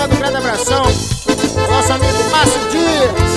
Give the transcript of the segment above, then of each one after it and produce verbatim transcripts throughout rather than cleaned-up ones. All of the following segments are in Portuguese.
lá do Grande Abração, nosso amigo Márcio Dias.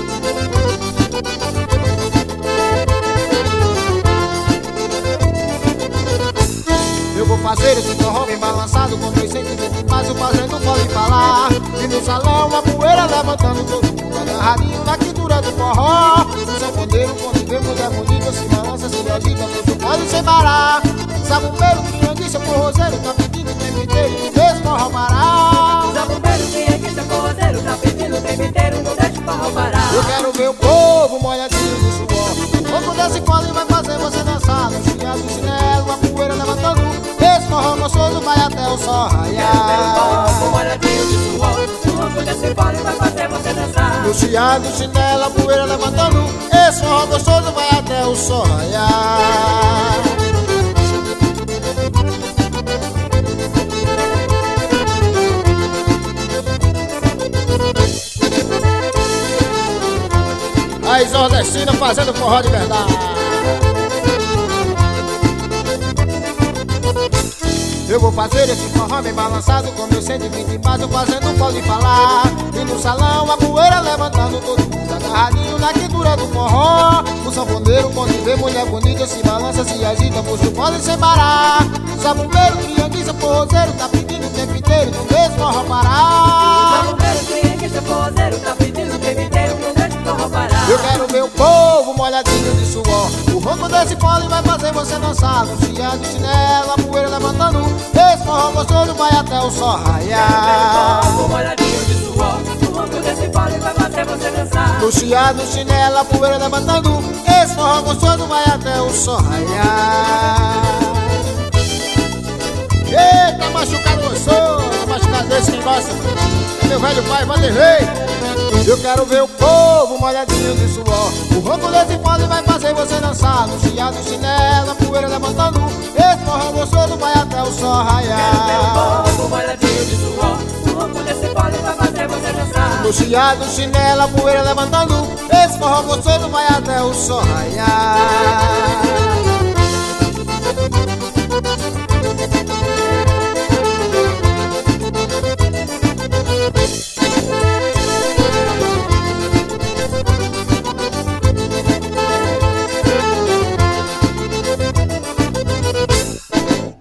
Eu vou fazer esse forró bem balançado com dois centímetros, mas o fazendo pode falar. E no salão a poeira levantando, todo mundo agarradinho na quintura do forró. O sanfoneiro quando vê mulher bonita se balança, se agita, tudo pode sem parar. Zabumbeiro, criança, forrozeiro, tá pedindo o tempo inteiro, não deixa o forró parar. Zabumbeiro, criança, forrozeiro, tá pedindo o tempo inteiro, não deixa o forró parar. Eu quero ver o povo molhadinho de suor. O fogo desse colo vai fazer você dançar. No chinelo, no chinelo, a poeira levantando. Esse forró gostoso vai até o sol raiar. O molhadinho de suor, o ronco desse fole vai fazer você dançar. No chiado, no chinelo, a poeira levantando. Esse forró gostoso vai até o sol raiar. Aí, nordestina fazendo forró de verdade. Eu vou fazer esse forró bem balançado com meu cento e vinte baixo, fazendo pode falar. E no salão a poeira levantando, todo mundo agarradinho na quintura do forró. O sanfoneiro quando vê mulher bonita se balança, se agita, puxa o pode sem parar. Zabumbeiro, criança, forrozeiro, tá pedindo o tempo inteiro, não deixa o forró parar. Zabumbeiro, criança, forrozeiro, tá pedindo o tempo inteiro, não deixa o forró parar. Eu quero ver o povo molhadinho de suor. O ronco desse fole vai fazer você dançar. No chiado, chinelo, a poeira levantando. Esse forró gostoso vai até o sol raiar. O molhadinho de suor, o ronco desse fole vai fazer você dançar. No chiado, chinelo, a poeira levantando. Esse forró gostoso vai até o sol raiar. Eita, machucado gostoso. Machucado desse que gosta é meu velho pai Vanderlei. Eu quero ver o povo molhadinho de suor. O ronco desse fole vai fazer você dançar. No chiado, chinelo, a poeira levantando. Esse forró gostoso vai até o sol raiar. Quero ver o povo molhadinho de suor, o ronco desse fole vai fazer você dançar. No chiado, chinelo, a poeira levantando. Esse forró gostoso vai até o sol raiar.